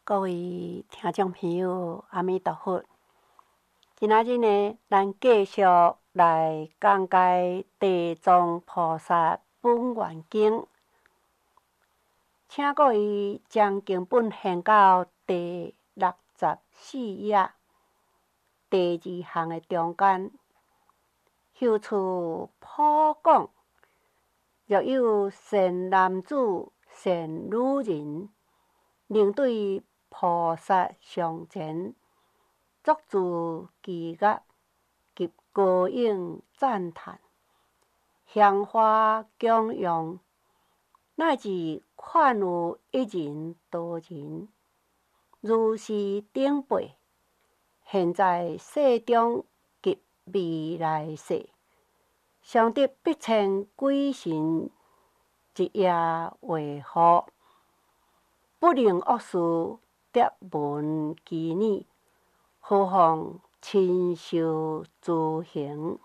各位听众朋友，阿弥陀佛！今仔日呢，咱继续来讲解地藏菩萨本愿经，请各位将经本掀到第64页，第2行的中间，修处普讲，若有善男子、善女人，能对菩萨上前，作诸伎乐及歌咏赞叹，香花供养，乃至劝有一人、多人，如是等辈，现在世中及未来世，常得必称鬼神，一夜为护，不能恶事得闻其耳，何况亲受诸行？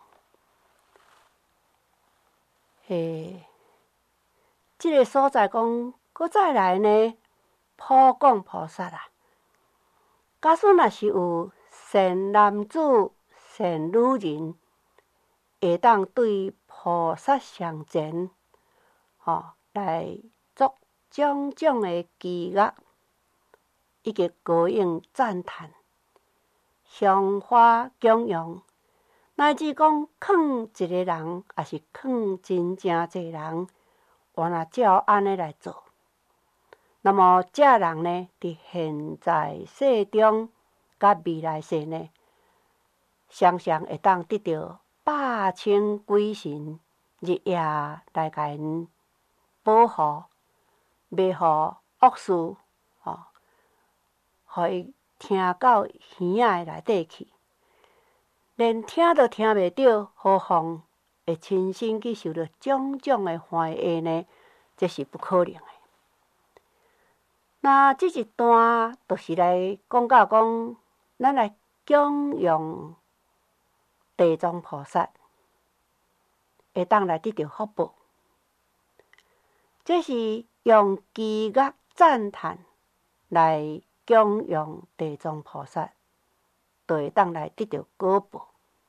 这个所在讲，搁再来呢，普讲菩萨啊，假使若是有善男子、善女人，会当对菩萨上前，来作种种的伎乐，以及歌咏赞叹，香花供养，乃至讲劝一个人，也是劝真正济人，原来照安尼来做，那么这人呢，伫现在世中甲未来世呢，常常会当得到百千鬼神日夜来甲因保护，袂互恶事，互伊听到耳仔的内底去，连听都听袂到，何况会亲身去受到种种的害厄呢？这是不可能的。那这一段就是来讲到讲，咱来供养地藏菩萨，会当来得到福报。这是用伎乐赞叹来供养地藏菩萨，就会当来得到果报。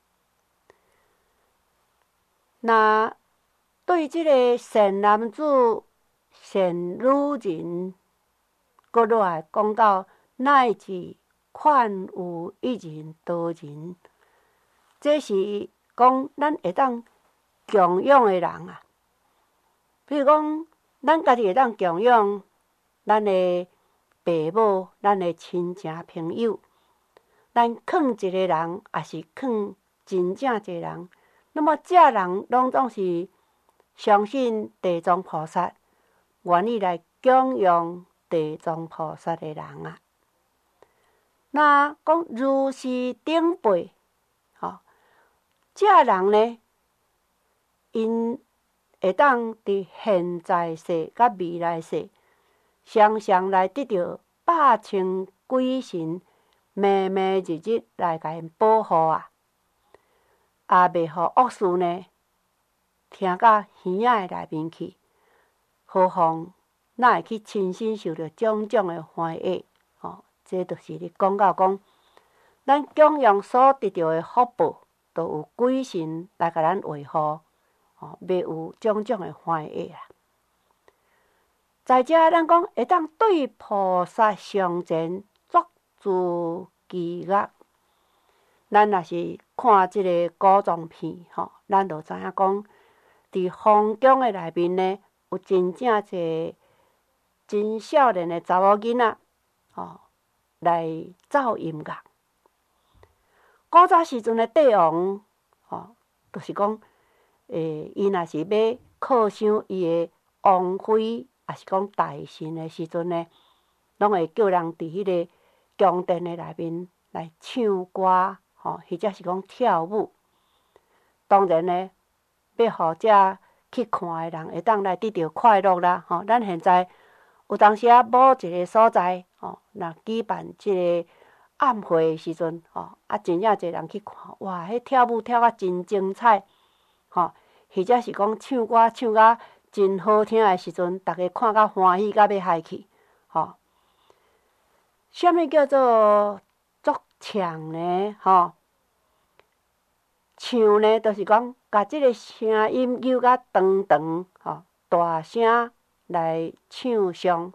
那对这个善男子、善女人，搁落来讲到乃至劝有一人、多人，这是讲咱会当供养的人啊。比如讲，咱家己会当供养咱的爸母、咱的亲情朋友，咱劝一个人，也是劝真正一个人，那么这人拢总是相信地藏菩萨，愿意来供养地藏菩萨的人啊。那讲如是等辈，这人呢，因会当伫现在世甲未来世，常常来得到百千鬼神每日日来甲因保护啊，也袂互恶事呢听到耳仔的内面去，何况哪会去亲身受到种种的害厄？这就是咧讲到讲，咱供养所得到的福报，都有鬼神来甲咱维护，袂有种种的害厄啊。在遮咱讲会当对菩萨上前作诸伎乐，咱若是看即个古装片，咱就知影讲，伫皇宫的内面呢，有真正侪真少年的查某囡仔，来奏音乐。古早时阵的帝王，就是讲，伊若是要犒赏伊的王妃，也是讲大臣的时阵呢，拢会叫人伫迄个宫殿的内面来唱歌，或者是讲跳舞。当然呢，要互遮去看的人会当来得到快乐啦。咱现在有当时啊，某一个所在，若举办即个暗会的时阵，真正侪人去看，哇，迄跳舞跳啊真精彩，或者是讲唱歌唱啊真好听的时阵，逐个看甲欢喜甲要嗨去， 什么叫做作唱呢？唱呢，就是讲，甲即个声音扭甲长长，大声来唱上。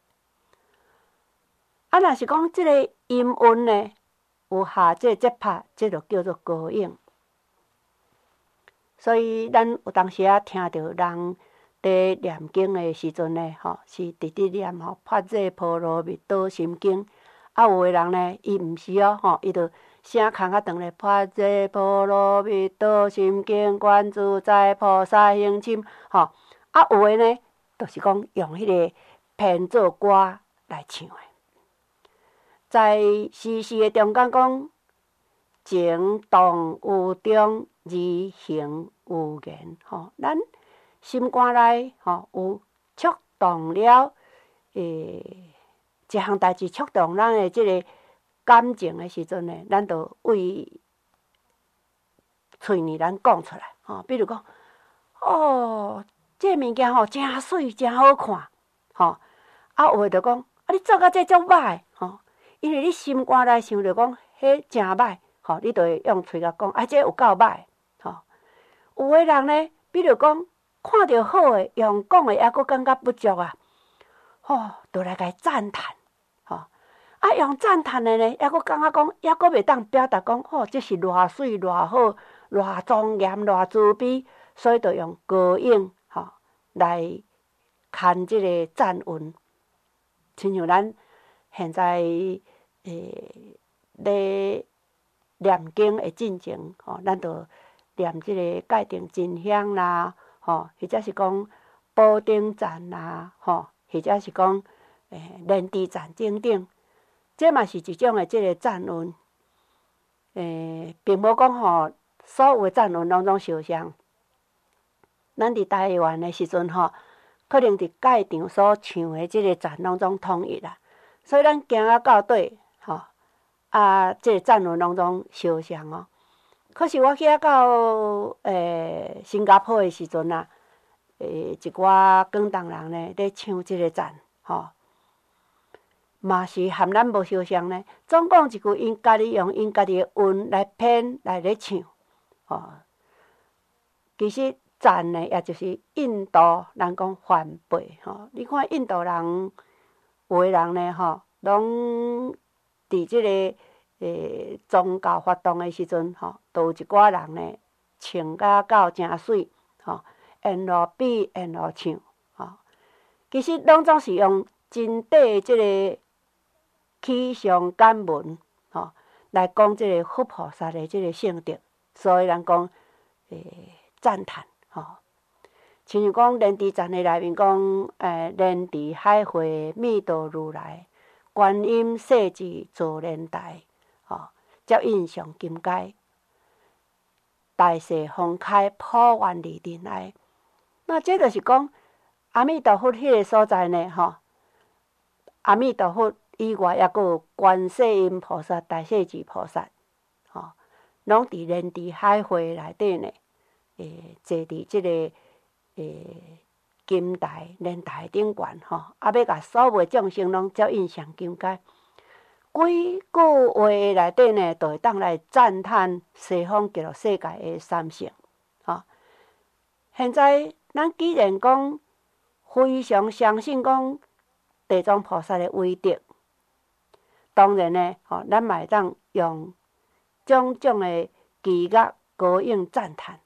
若是讲即个音韵呢，有下即个节拍，即就叫做高音。所以，咱有当时听着人伫念经的时阵呢，是直直念发这波罗蜜多心经。有的人呢，伊毋是伊就声空较长咧，发这波罗蜜多心经，观自在菩萨行深。有的呢，就是讲用迄个偏做歌来唱的。在时事的中间讲，情动有中，意行有言。咱心肝内有触动了，一项代志触动咱的即个感情的时阵呢，咱就为嘴呢咱讲出来。比如讲，这物件真水，真好看。有诶就讲，你做甲这足歹。因为你心肝内想着讲，迄真歹，你就会用嘴甲讲，这有够歹。有诶人呢，比如讲，看到好诶，用讲诶还佫感觉不足啊，就来甲伊赞叹。用赞叹诶呢，还佫感觉讲，还佫袂当表达讲，这是偌水、偌好、偌庄严、偌慈悲，所以就用高音来牵即个赞韵。亲像咱现在咧念经的进程，咱就念即个戒定真香啦，或者是讲宝顶赞啦，或者是讲莲池赞等等，这嘛是一种的即个赞韵。并无讲所有的赞韵拢总相像。咱伫台湾的时阵可能伫戒场所唱的即个赞拢总统一啦，所以咱行啊到底，即个赞韵拢总相像。可是我去到新加坡的时阵啊，一寡广东人呢咧唱即个赞，嘛是含咱无相像呢。总讲一句，因家己用因家己的韵来编来咧唱，其实赞呢，也就是印度人讲梵呗，你看印度人有的人呢，拢伫即个宗教活动的时阵，都有一寡人呢唱甲到真水，沿路比沿路唱，其实拢总是用真底的即个气象感文，来讲即个佛菩萨的即个性德，所以人讲赞叹，亲像讲莲池赞的内面讲，莲池海会密度如来，观音设置坐莲台，接引上金阶，大势风开普愿离尘埃。那这就是讲阿弥陀佛迄个所在呢，阿弥陀佛以外，还佫有观世音菩萨、大势至菩萨，拢伫莲池海会内底呢，坐伫即个金台莲台顶悬，要甲所有的众生拢接引上金阶。几句话内底呢，就会当来赞叹西方极乐世界的三圣。现在咱既然讲非常相信讲地藏菩萨的威德，当然呢，咱嘛会当用种种的伎乐高应赞叹。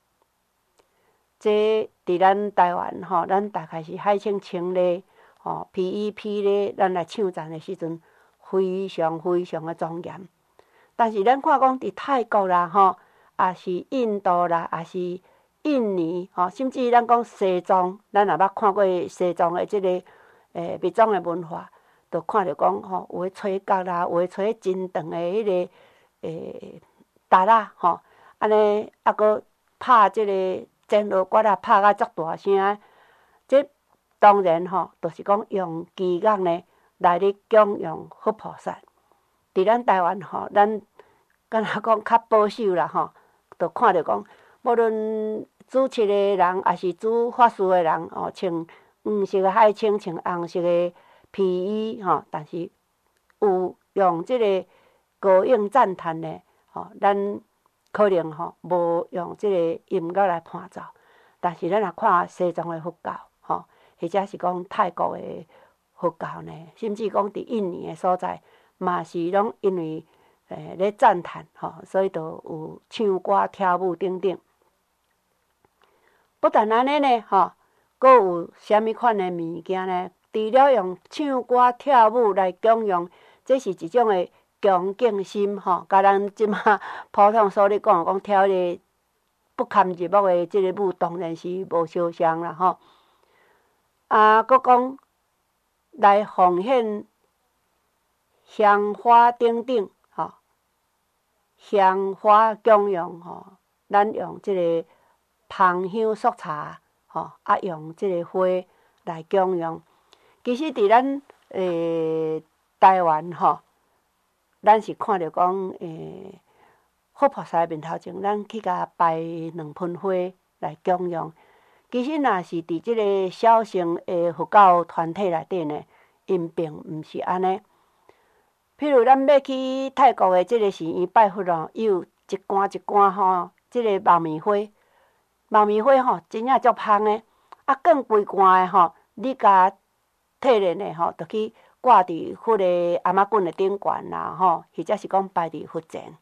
这伫咱台湾咱大概是海清清咧，噼里噼咧，咱来唱赞的时阵，非常非常的庄严。但是咱看讲伫泰国啦，也是印度啦，也是印尼，甚至咱讲西藏，咱也捌看过西藏的即个密宗的文化，就看着讲有诶吹角啦，有诶吹真长的迄个达啦，安尼啊佫拍即个真罗骨啊，拍甲足大声。这当然就是讲用伎乐呢来咧供养佛菩萨。伫咱台湾咱敢若讲较保守啦，就看着讲，无论主持的人，也是主法事的人，穿黄色的海青，穿红色的皮衣，但是有有用即个高音赞叹的，咱可能无用即个音乐来伴奏。但是咱若看西藏的佛教，或者是讲泰国的佛教呢，甚至讲伫印尼的所在，嘛是拢因为咧赞叹，所以就有唱歌、跳舞等等。不但安尼呢，阁有啥物款的物件呢？除了用唱歌、跳舞来供养，这是一种的恭敬心，甲咱即马普通所咧讲跳迄个不堪入目的即个舞，当然是无相像啦，阁讲来奉献香花等等，香花供养，咱用即个芳香速茶，用即个花来供养。其实伫咱台湾，咱是看着讲佛菩萨面头前，咱去甲摆2盆花来供养。其实若是伫即个小乘的佛教团体内底呢，因并毋是安尼。譬如咱要去泰国的即个寺院拜佛伊有一罐一罐即个猫咪花，猫咪花真正足香的，更规罐的你甲摕咧呢就去挂伫佛的阿妈棍的顶悬啦，或者是讲摆伫佛前。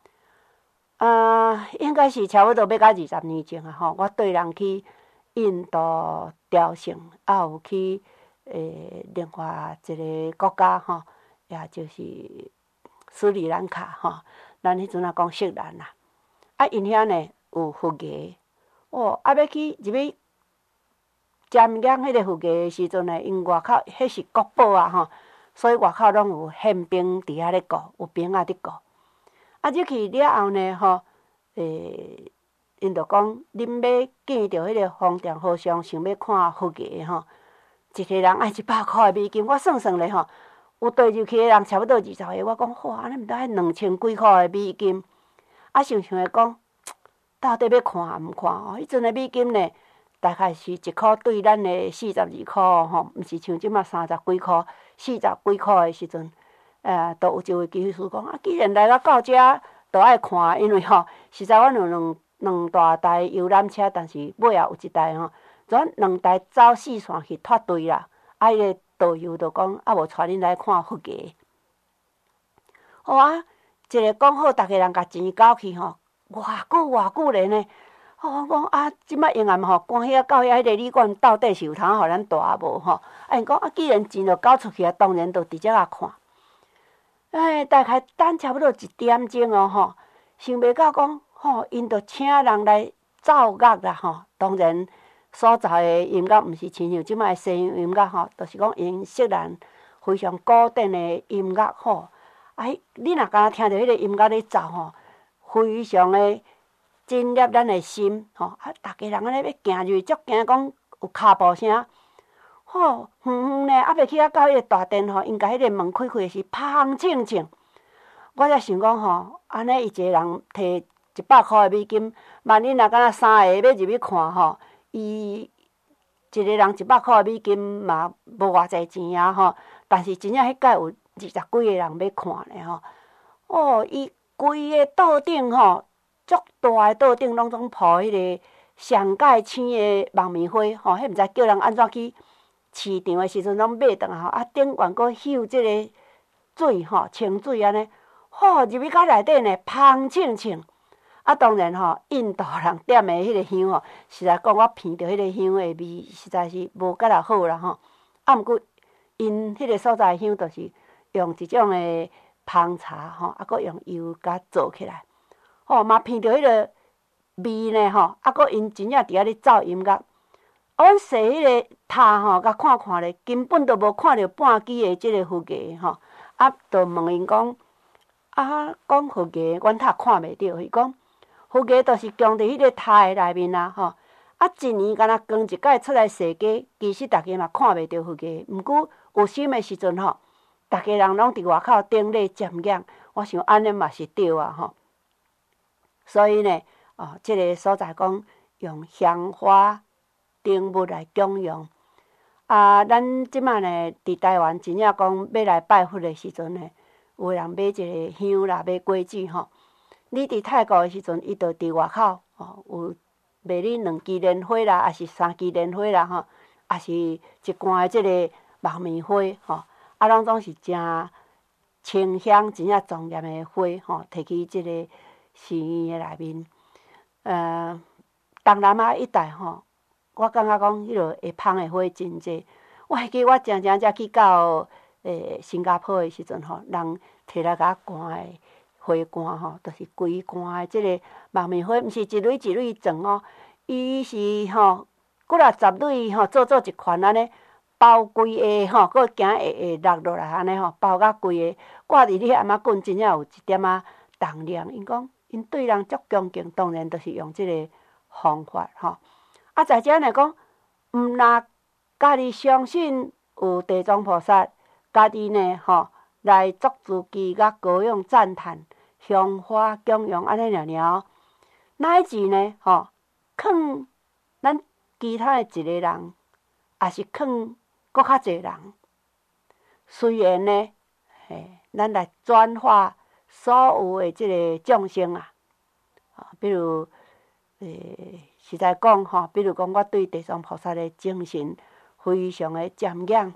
应该是差不多要到20年前啊，我缀人去印度朝圣，有去另外一个国家也就是斯里兰卡咱迄阵讲色兰啦。因遐呢有佛爷，要去入去瞻仰迄个佛爷的时阵呢，因外口迄是国宝啊，所以外口拢有宪兵伫遐咧顾，有兵仔伫顾。入去了后呢，因就讲，恁要见着迄个方丈和尚，想要看佛爷一个人爱100块的美金。我算算咧有对入去的人差不多20个。我讲哇，安尼毋得爱2000几块的美金。想想咧讲，到底要看毋看迄阵的美金呢，大概是1箍对咱的42箍毋是像即马30几箍、40几箍的时阵，都有一位居士讲既然来到遮，都爱看，因为实在阮有两大台游览车，但是尾后有一台全2台走4线去脱队啦。迄个导游就讲无带恁来看佛爷。一个讲好，逐个人甲钱交去偌久咧呢？我讲即摆永暗关遐到遐迄个旅馆到底是有通互咱住无因讲既然钱就交出去当然就直接看。大概等差不多1点钟想袂到讲因就请人来奏乐啦当然所奏的音乐毋是亲像即摆的西洋音乐就是讲用色兰非常古典的音乐你若敢若听到迄个音乐咧奏非常的震撼咱的心逐个人安尼要行入，足惊讲有脚步声远远呢，未去到迄个大殿因甲迄个门开开是芳清清。我才想讲安尼伊一个人摕100块的美金，万一若敢若3个要入去看伊一个人100块的美金嘛无偌济钱啊但是真正迄届有20几个人要看咧伊规个桌顶足大的桌顶拢总铺迄个上盖青的猫咪花迄毋知叫人安怎去市场的时阵拢买转来顶悬阁绣即个水清水安尼入去到内底呢芳清清。当然印度人点的迄个香实在讲我闻到迄个香的味实在是无甲若好啦毋过因迄个所在香就是用一种的芳茶阁用油甲做起来嘛闻到迄个味呢阁因真正伫遐咧奏音乐。阮坐迄个塔甲看咧，根本都无看到半支的即个佛爷就问因讲讲佛爷阮塔看袂到，伊讲佛爷就是供伫迄个塔的内面一年敢若光一摆出来踅街，其实逐个嘛看袂到佛爷。毋过有心的时阵逐个人拢伫外口顶礼瞻仰，我想安尼嘛是对所以呢即个所在讲用香花灯物来供养咱即摆呢，伫台湾真正讲要来拜佛的时阵呢，有人买一个香啦，买果子吼。你伫泰国的时阵，伊就伫外口有卖你2支莲花啦，还是3支莲花啦吼，还是一罐的即个木棉花吼，拢总是真清香、真正庄严的花吼，摕去即个寺院的内面。东南亚一带吼，我感觉讲迄落会芳的花真济。我会记我常常才去到新加坡的时阵吼，人摕来甲我灌的花罐吼，就是规罐的即个木棉花，毋是一蕊一蕊装哦，伊是吼几啊十蕊吼，做一款安尼，包规个吼，佫行下落来安尼吼，包甲规个，挂伫你阿妈棍真正有一点仔重量。因讲因对人足恭敬，当然就是用即个方法吼。在遮来讲，毋若家己相信有地藏菩萨，家己呢吼来作自祈甲高咏赞叹、香花供养安尼尔尔，乃至呢吼，劝咱其他的一个人，也是劝搁较侪人。虽然呢，咱来转化所有的即个众生啊，比如实在讲吼，比如讲我对地藏菩萨的精神非常的瞻仰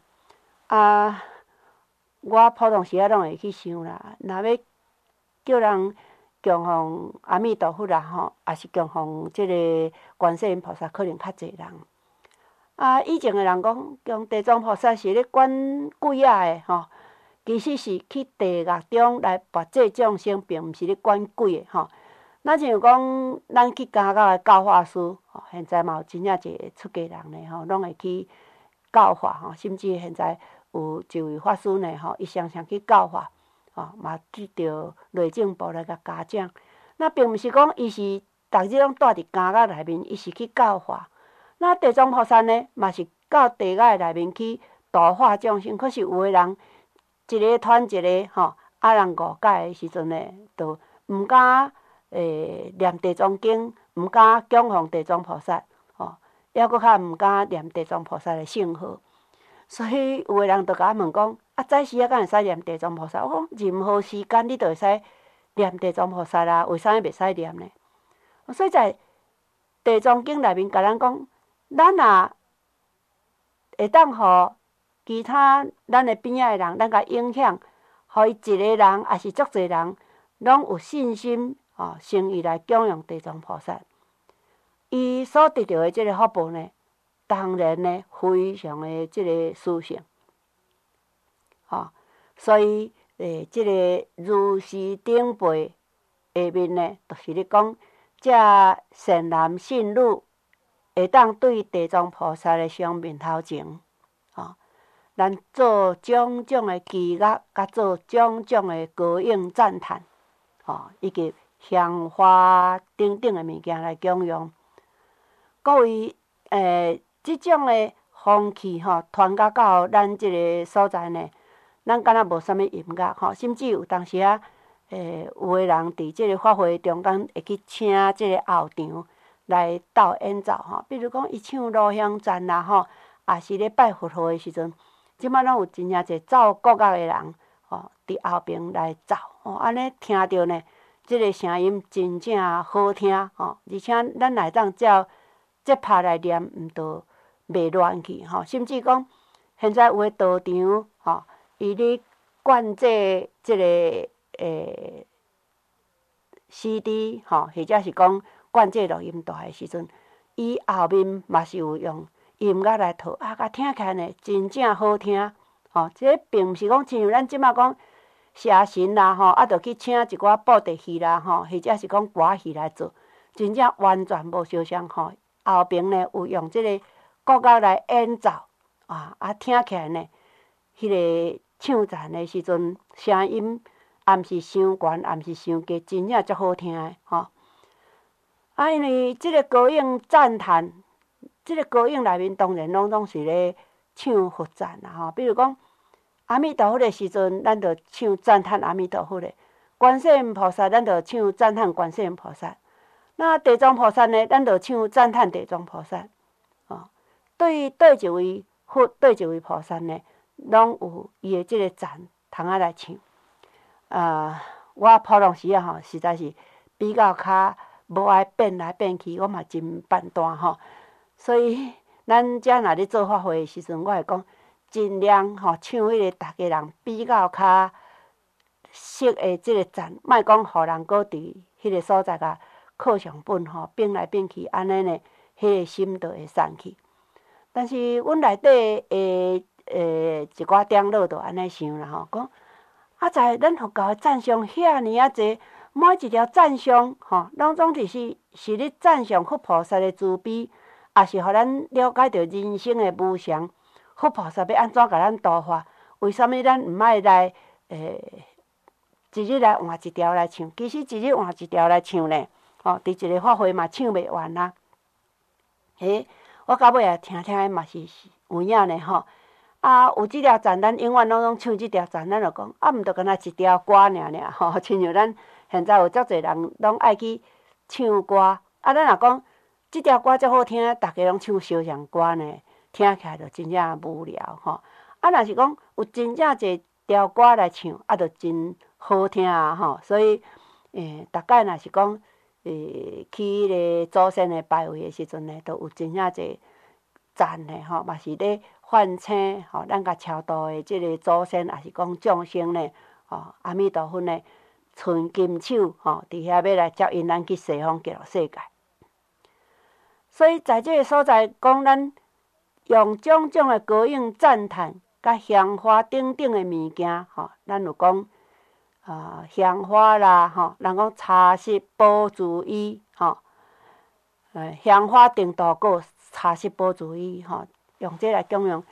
我普通时拢会去想啦，若要叫人供奉阿弥陀佛啦吼，也是供奉即个观世音菩萨，可能较侪人。以前的人讲，供地藏菩萨是咧管鬼的吼，其实是去地狱中来拔济众生，并毋是咧管鬼的吼。咱像讲，咱去教的教法师吼，现在嘛有真正一个出家人呢吼，拢会去教化吼，甚至现在有一位法师呢吼，伊常常去教化嘛得到内政部来甲嘉奖。那并毋是讲伊是逐日拢住伫监狱内面，伊是去教化。那地藏菩萨呢，嘛是到地狱内面去度化众生。可是有的人一个传一个吼，人误解的时阵呢，就毋敢念地藏经，毋敢供奉地藏菩萨抑佫较毋敢念地藏菩萨的圣号。所以有的人就甲我问讲，早时敢会使念地藏菩萨？我讲任何时间你都会使念地藏菩萨啦，为啥物袂使念呢？所以在地藏经内面甲咱讲，咱若会当互其他咱的边仔的人，咱甲影响，互伊一个人，也是足侪人，拢有信心诚意来供养地藏菩萨。伊所得到的即个福报呢，当然呢，非常的即个殊胜所以即个如是顶辈下面呢，就是咧讲，这善男信女会当对地藏菩萨的双面头前咱做种种的祈愿，甲做种种的高应赞叹以及香花等等的物件来供养。各位即种的风气传到咱即个所在呢，咱敢若无啥物音乐甚至有当时有的人伫即个法会中间会去请即个后场来斗演奏比如讲伊唱罗香赞啦也是咧拜佛号的时阵，即摆拢有真正侪奏国乐的人伫后边来奏安尼听着呢，即个声音真正好听而且咱来当照节拍来念，毋着袂乱去甚至讲现在有的道场伊咧灌制即个CD 或者是讲灌制录音带的时阵，伊后面嘛是有用音乐来套甲听起来呢真正好听这并毋是讲亲像咱即马讲写神啦着去请一寡布袋戏啦或者是讲歌戏来做，真正完全无相像后边呢有用即个国乐来演奏听起来呢，迄个唱赞的时阵声音也毋是伤悬，也毋是伤低，真正足好听的因为即个高应赞叹，即个高应内面当然拢是咧唱佛赞啦比如讲阿弥陀佛的时阵，咱着唱赞叹阿弥陀佛的；观世音菩萨，咱着唱赞叹观世音菩萨。那地藏菩萨呢，咱着唱赞叹地藏菩萨。对一位佛对一位菩萨呢，拢有伊的即个赞通啊来唱。我普通时吼，实在是比较较无爱变来变去，我嘛真笨蛋吼。所以咱遮若咧做法会的时阵，我会讲尽量吼唱迄个逐个人比较较熟的即个赞，莫讲互人搁伫迄个所在甲靠上本吼变来变去，安尼呢，迄个心就会散去。但是阮内底一寡长老就安尼想啦吼，讲在咱佛教的赞颂遐尼啊济，每一条赞颂吼，拢总是咧赞颂佛菩萨的慈悲，也是互咱了解到人生的无常。佛菩萨要安怎甲咱度化？为什物咱毋爱来一日来换一条来唱？其实一日换一条来唱呢，吼，伫一个法会嘛唱袂完啊。我到尾也听听嘛是有影呢吼。有即条赞，咱永远拢唱即条赞，咱就讲毋着干那一条歌尔吼。亲像咱现在有遮侪人拢爱去唱歌，咱若讲即条歌遮好听，逐个拢唱相像歌呢，听起来就真正无聊吼。若是讲有真正一条歌来唱，就真好听吼。所以逐摆若是讲去迄个祖先的拜位的时阵呢，都有真正侪赞的吼，嘛是咧唤醒吼，咱甲超度的即个祖先，也是讲众生呢，阿弥陀佛呢，伸金手吼，伫遐要来接引咱去西方极乐世界。所以在即个所在，讲咱用种种的歌咏赞叹，甲香花等等的物件吼，咱有讲香花啦吼，人讲茶色宝珠衣吼，香花订度果，茶色宝珠衣吼，用这来供养。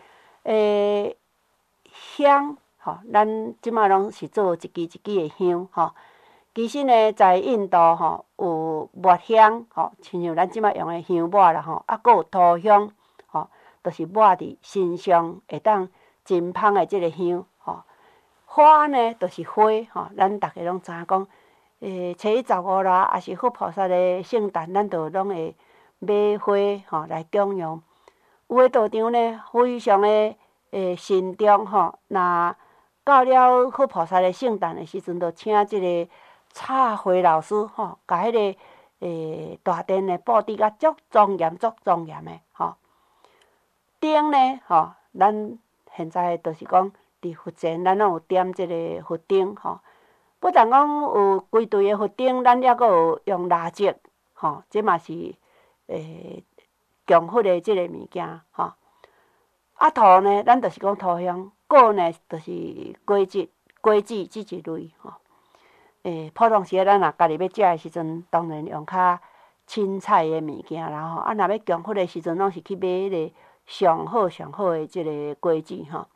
香吼，咱即马拢是做一支一支的香吼。其实呢，在印度吼有抹香吼，亲像咱即马用的香抹啦吼，搁有涂香吼，都是抹伫身上会当真芳的即个香吼。花呢，就是花吼，咱逐个拢知影讲，7月15啦，也是佛菩萨的圣诞，咱就拢会买花吼来供养。有的道场呢，非常的慎重吼，若到了佛菩萨的圣诞的时阵，就请即个插花老师吼，甲迄个大殿呢布置甲足庄严、足庄严的吼。灯呢吼，咱现在就是讲伫佛前，咱拢有点即个佛灯吼。不但讲有规对的佛灯，咱还阁有用蜡烛吼，这嘛是供佛的即个物件吼。涂呢，咱就是讲涂香；果呢，就是果子即一类吼。普通时咱若家己要食的时阵，当然用较凊彩的物件啦吼。若要供佛的时阵，拢是去买迄个上好的即个果子吼。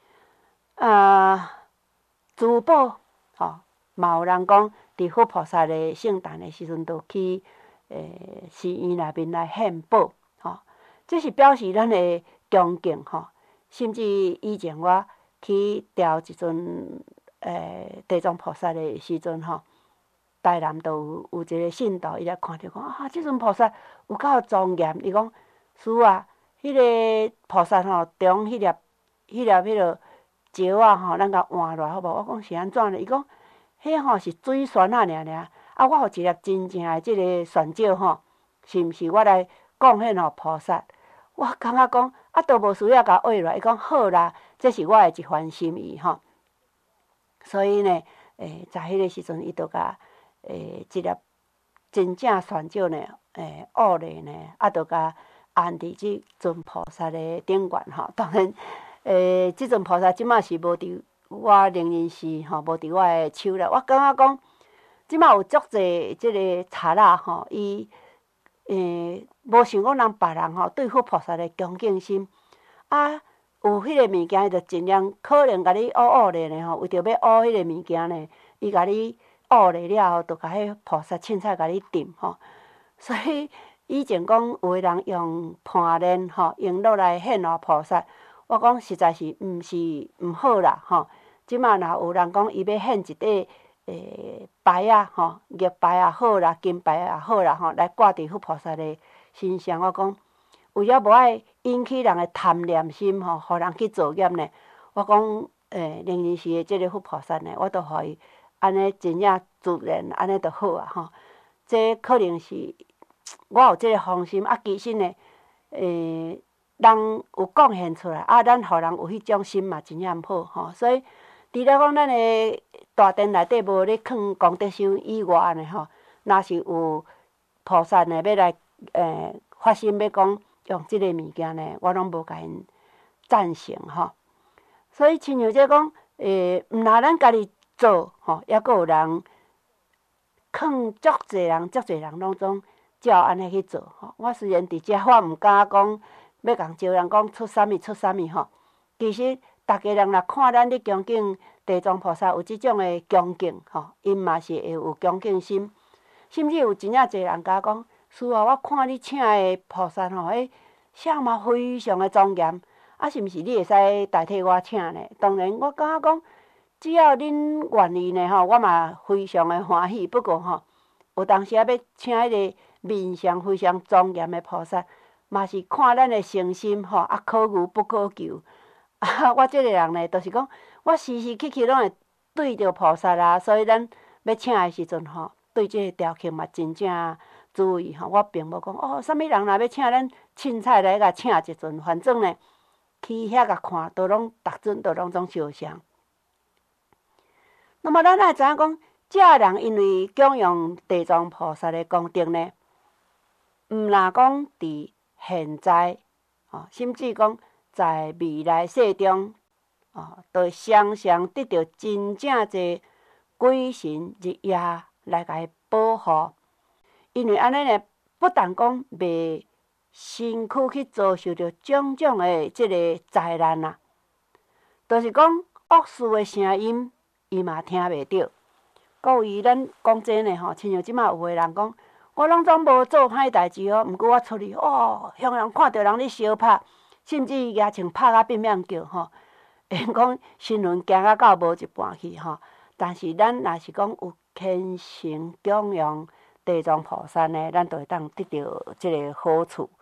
珠宝吼，嘛有人讲伫佛菩萨的圣诞的时阵，就去寺院内面来献宝吼。这是表示咱的恭敬吼。甚至以前我去调一尊地藏菩萨的时阵吼，台南都有一个信徒，伊来看着讲即尊菩萨有够庄严。伊讲师啊，迄个菩萨吼，中迄粒个石啊吼，咱甲换落好无？我讲是安怎呢？伊讲迄吼是水泉啊尔。我有一粒真正的即个泉石吼，是毋是我来贡献互菩萨？我感觉讲都无需要甲画落。伊讲好啦，这是我的一番心意吼。所以呢，在迄个时阵，伊就甲一粒真正泉石呢，挖咧呢，就甲安伫即尊菩萨的顶悬吼。当然，即尊菩萨即马是无伫我灵隐寺吼，无伫我的手内。我感觉讲，即马有足侪即个贼仔吼，伊无想讲人别人吼对佛菩萨的恭敬心，有迄个物件，伊就尽量可能甲你挖咧呢吼，为着要挖迄个物件呢，伊甲你挖咧了后，就甲迄菩萨凊彩甲你沉吼。所以以前讲有的人用盘链吼，用落来献互菩萨，我讲实在是毋好啦吼。即马若有人讲伊要献一块牌啊吼，玉牌也好啦，金牌也好啦吼，来挂伫佛菩萨的身上，我讲为了无爱引起人的贪念心吼，互人去作孽呢。我讲灵隐寺的即个佛菩萨呢，我都互伊安尼真正自然，安尼就好啊吼。这可能是我有即个芳心啊，其实呢，人有贡献出来啊，咱互人有迄种心嘛，真正好吼。所以除了讲咱的大殿内底无咧放功德箱以外呢吼，若是有菩萨呢要来发心要讲用即个物件呢，我拢无甲因赞成吼。所以亲像即讲毋若咱家己做吼，抑阁有人劝足侪人拢总照安尼去做吼。我虽然伫遮，我毋敢讲要共招人讲出啥物吼。其实逐家人若看咱咧恭敬地藏菩萨有即种的恭敬吼，因嘛是会有恭敬心。甚至有真正侪人甲我讲，师父，我看你请的菩萨吼，迄相嘛非常的庄严，啊，是毋是你会使代替我请呢？当然，我感觉讲，只要恁愿意呢吼，我嘛非常的欢喜。不过吼，有当时啊要请迄个面相非常庄严的菩萨，嘛是看咱的诚心吼，啊，可遇不可求。啊，我即个人呢，就是讲，我时时刻刻拢会对着菩萨啦，所以咱要请的时阵吼，对即个条件嘛真正注意吼。我并无讲哦，啥物人若要请咱凊彩来甲请一阵，反正呢，去遐甲看，都拢逐阵都拢总相像。那么咱也知影讲，遮人因为供养地藏菩萨的功德呢，毋若讲伫现在哦，甚至讲在未来世中哦，都常常得到真正侪鬼神日夜来甲伊保护。因为安尼呢，不但讲袂身躯去遭受着种种的即个灾难啊，就是讲恶事的声音，伊嘛听袂着。各位，咱讲真诶吼，亲像即马有诶人讲，我拢总无做歹代志哦，毋过我出去哦，向人看到人咧相拍，甚至举穿拍啊变面叫吼，因讲新闻行啊到无一半去吼。但是咱若是讲有虔诚供养地藏菩萨呢，咱就会当得到即个好处。